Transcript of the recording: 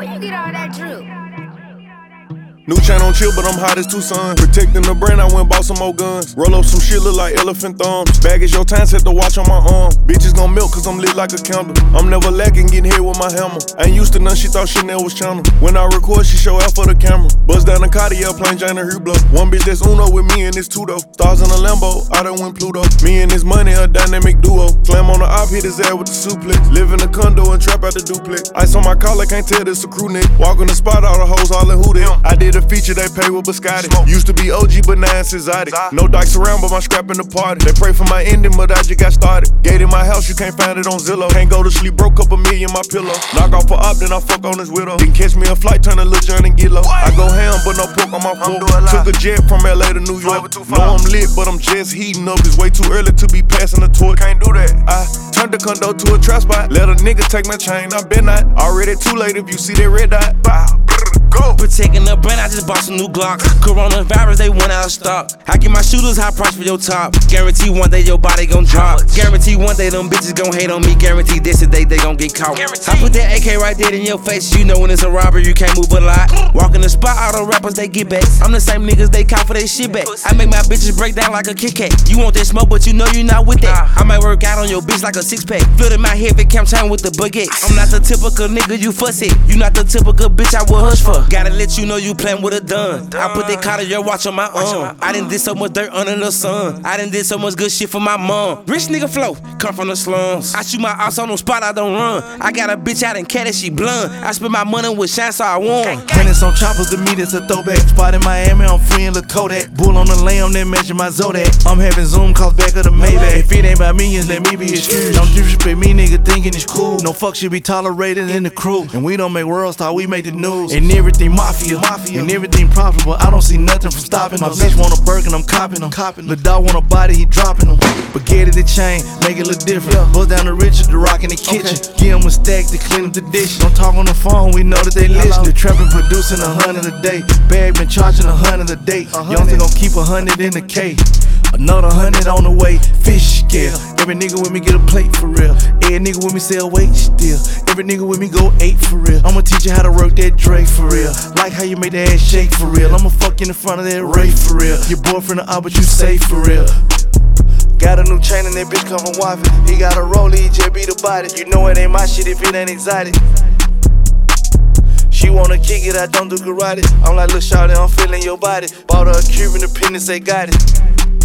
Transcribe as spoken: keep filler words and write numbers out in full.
Where you get all that drip? New chain on chill, but I'm hot as Tucson. Protecting the brand, I went bought some more guns. Roll up some shit, look like elephant thumbs. Bag is your time, set the watch on my arm. Bitches gon' milk, cause I'm lit like a candle. I'm never lacking, getting hit with my hammer. Ain't used to none, she thought Chanel was Channel. When I record, she show out for the camera. Buzz down the Cartier, plain Jane and Hublot. One bitch that's Uno with me and it's two though. Stars in a Lambo, I done win Pluto. Me and this money, a dynamic duo. Slam on the op, hit his ass with the suplex. Live in a condo and trap out the duplex. Ice on my collar, can't tell this a crew neck. Walk on the spot, all the hoes all in who they. I did a feature, they pay with Biscotti. Used to be O G, but now it's exotic. No dikes around, but my scrap in the party. They pray for my ending, but I just got started. Gate in my house, you can't find it on Zillow. Can't go to sleep, broke up a million my pillow. Knock off a op, then I fuck on his widow. Didn't catch me a flight, turn a Lil John and get low. I go ham, but no pork on my fork. Took a jet from L A to New York. Know I'm lit, but I'm just heating up. It's way too early to be passing the torch. Can't do that. I turned the condo to a trap spot. Let a nigga take my chain, I been not. Already too late if you see that red dot. Bow. Go. Protecting the brand, I just bought some new Glocks. Coronavirus, they went out of stock. I give my shooters high price for your top. Guarantee one day your body gon' drop. Guarantee one day them bitches gon' hate on me. Guarantee this a day they gon' get caught. Guarantee. I put that A K right there in your face. You know when it's a robbery, you can't move a lot. Walk in the spot, all the rappers they get back. I'm the same niggas they caught for they shit back. I make my bitches break down like a Kit Kat. You want that smoke, but you know you not with that. I might work out on your bitch like a six pack. Flooded my head at Camp Town with the baguettes. I'm not the typical nigga you fussy. You not the typical bitch I would hush for. Gotta let you know you playin' with a dun. I put that Cartier watch on my arm. I done did so much dirt under the sun. I done did so much good shit for my mom. Rich nigga flow, come from the slums. I shoot my ops on no spot, I don't run. I got a bitch out in cat and she blunt. I spend my money with shine, so I won. When it's on choppers, to me, that's a throwback. Spot in Miami, I'm free in La Kodak. Bull on the lamb, then measure my Zodiac. I'm having Zoom calls back of the Maybach. If it ain't by millions, let me be excused. Don't disrespect me, nigga, thinking it's cool. No fuck should be tolerated in the crew. And we don't make world star, we make the news. And everything mafia, mafia, and everything profitable. I don't see nothing from stopping my bitch want a Birkin, I'm copping them. The dog want a body, he dropping them. But get it the chain, make it look different. Bust down the Richard, the rock in the kitchen. Give him a stack to clean up the dish. Don't talk on the phone, we know that they listen. The trapping producing a hundred a day. Bag been charging a hundred a day. Young thing gon' keep a hundred in the K. Another hundred on the way, fish scale. Every nigga with me get a plate for real. Every nigga with me sell weight still. Every nigga with me go eight for real. I'ma teach you how to work that Drake for real. Like how you make that ass shake for real. I'ma fuck in the front of that Ray for real. Your boyfriend a out, but you safe for real. Got a new chain and that bitch come from Waffle. He got a roller, he just beat the body. You know it ain't my shit if it ain't exotic. She wanna kick it, I don't do karate. I'm like, look, shawty, I'm feeling your body. Bought her a Cuban, the pen and say got it.